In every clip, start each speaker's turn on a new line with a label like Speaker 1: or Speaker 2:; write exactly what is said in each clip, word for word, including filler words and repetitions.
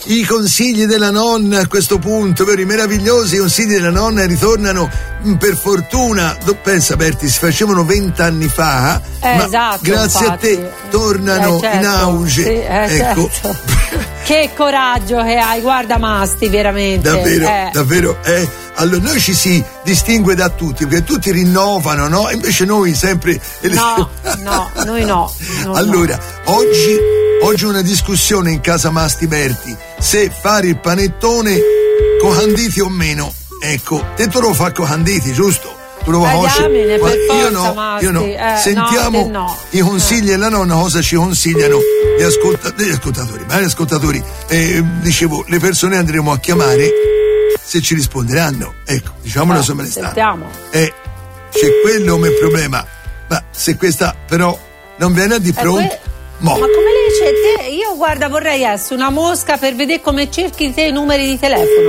Speaker 1: I consigli della nonna a questo punto, vero? I meravigliosi consigli della nonna ritornano, per fortuna, pensa Berti, si facevano vent'anni fa,
Speaker 2: eh,
Speaker 1: ma
Speaker 2: esatto,
Speaker 1: grazie
Speaker 2: infatti.
Speaker 1: a te tornano
Speaker 2: eh, certo,
Speaker 1: in auge.
Speaker 2: sì, eh,
Speaker 1: ecco.
Speaker 2: Certo. Che coraggio che hai, guarda Masti, veramente.
Speaker 1: Davvero,
Speaker 2: eh.
Speaker 1: davvero, eh. Allora noi ci si distingue da tutti, perché tutti rinnovano, no? Invece noi sempre...
Speaker 2: No, no, noi no. no
Speaker 1: allora,
Speaker 2: no.
Speaker 1: oggi, oggi una discussione in casa Masti Berti, se fare il panettone con canditi o meno. Ecco, te tu lo fai con canditi, giusto? Tu lo conosci?
Speaker 2: Diamine, per
Speaker 1: io
Speaker 2: forza,
Speaker 1: no,
Speaker 2: Masti.
Speaker 1: io no.
Speaker 2: Eh,
Speaker 1: Sentiamo
Speaker 2: no, no.
Speaker 1: i consigli della nonna, cosa ci consigliano gli, ascolta- gli ascoltatori. Ma gli ascoltatori, eh, dicevo, le persone andremo a chiamare se ci risponderanno. Ecco, diciamolo,
Speaker 2: eh,
Speaker 1: insomma, le
Speaker 2: sentiamo.
Speaker 1: Eh, c'è quello come problema. Ma se questa però non viene di pronto.
Speaker 2: Eh, que- Ma come le dice te? Io guarda, vorrei essere una mosca per vedere come cerchi te i numeri di telefono.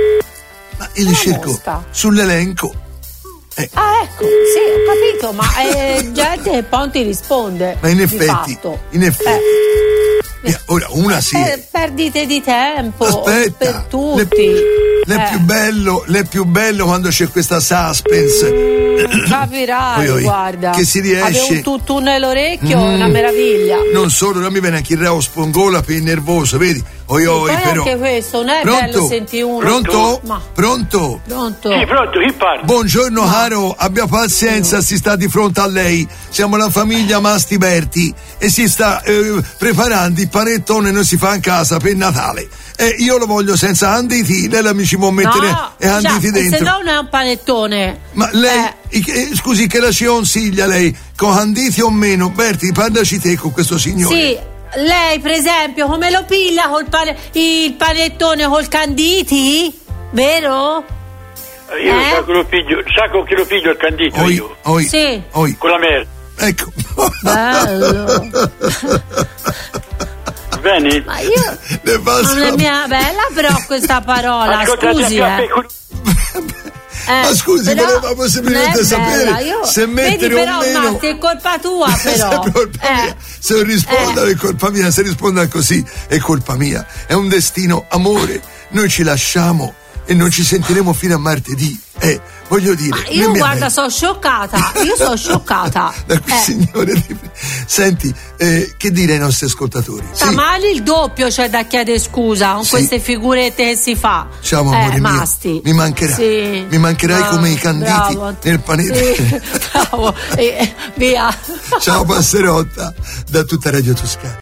Speaker 1: Ma io li cerco mosca. Sull'elenco.
Speaker 2: Eh. Ah, ecco, sì, ho capito, ma è gente che poi ti risponde.
Speaker 1: Ma in effetti, in effetti. Eh. Ora, una sì.
Speaker 2: Eh, perdite di tempo.
Speaker 1: Aspetta,
Speaker 2: per tutti.
Speaker 1: L'è
Speaker 2: eh.
Speaker 1: più bello, l'è più bello quando c'è questa suspense.
Speaker 2: Mm, capirai, oi, oi, guarda.
Speaker 1: Che si riesce.
Speaker 2: Avevo un tutù nell'orecchio, mm, una meraviglia.
Speaker 1: Non solo, non mi viene anche il reo spongola per il nervoso, vedi? Oi,
Speaker 2: sì,
Speaker 1: oi, però.
Speaker 2: Anche questo, non è
Speaker 1: pronto?
Speaker 2: bello sentire uno.
Speaker 1: Pronto?
Speaker 2: Ma...
Speaker 1: Pronto?
Speaker 2: Pronto?
Speaker 3: Sì, pronto, chi parla?
Speaker 1: Buongiorno,
Speaker 2: Ma...
Speaker 1: caro, abbia pazienza, no. Si sta di fronte a lei. Siamo la famiglia Masti Berti e si sta eh, preparando il panettone, noi si fa in casa per Natale. E io lo voglio senza anditi, lei la mi ci può mettere
Speaker 2: no,
Speaker 1: e anditi
Speaker 2: cioè,
Speaker 1: dentro.
Speaker 2: Se no non è un panettone.
Speaker 1: Ma lei, eh. scusi, che la ci consiglia lei? Con anditi o meno? Berti, parlaci te con questo signore.
Speaker 2: Sì, lei per esempio come lo piglia col pane, il panettone col canditi? Vero?
Speaker 3: Io
Speaker 2: eh?
Speaker 3: sa che lo piglio, sa con che lo piglio il candito
Speaker 1: oi,
Speaker 3: io.
Speaker 1: Oi,
Speaker 2: sì.
Speaker 1: Oi.
Speaker 3: Con la merda.
Speaker 1: Ecco.
Speaker 2: Bello.
Speaker 3: Bene?
Speaker 2: Ma io non è mia bella però questa parola. Ascolta, scusi eh.
Speaker 1: Eh, ma scusi, voleva possibilmente sapere
Speaker 2: io...
Speaker 1: se mettere
Speaker 2: Vedi, però,
Speaker 1: o meno.
Speaker 2: Ma è colpa tua, però.
Speaker 1: è colpa
Speaker 2: eh.
Speaker 1: mia. Se non rispondono eh. è colpa mia, se rispondono così è colpa mia. È un destino, amore. Noi ci lasciamo e non ci sentiremo fino a martedì. Eh, voglio dire.
Speaker 2: Ma io guarda, sono scioccata. Io sono scioccata.
Speaker 1: Da quel
Speaker 2: eh.
Speaker 1: signore di... Senti, eh, che dire ai nostri ascoltatori?
Speaker 2: Tamali sì. Il doppio c'è da chiedere scusa con sì. Queste figurette che si fa.
Speaker 1: Ciao amore
Speaker 2: eh,
Speaker 1: mio.
Speaker 2: Masti.
Speaker 1: Mi mancherà.
Speaker 2: Sì.
Speaker 1: Mi mancherai
Speaker 2: ah,
Speaker 1: come i canditi
Speaker 2: bravo.
Speaker 1: Nel panettone.
Speaker 2: Sì. Bravo. E, via.
Speaker 1: Ciao Passerotta da tutta Radio Toscana.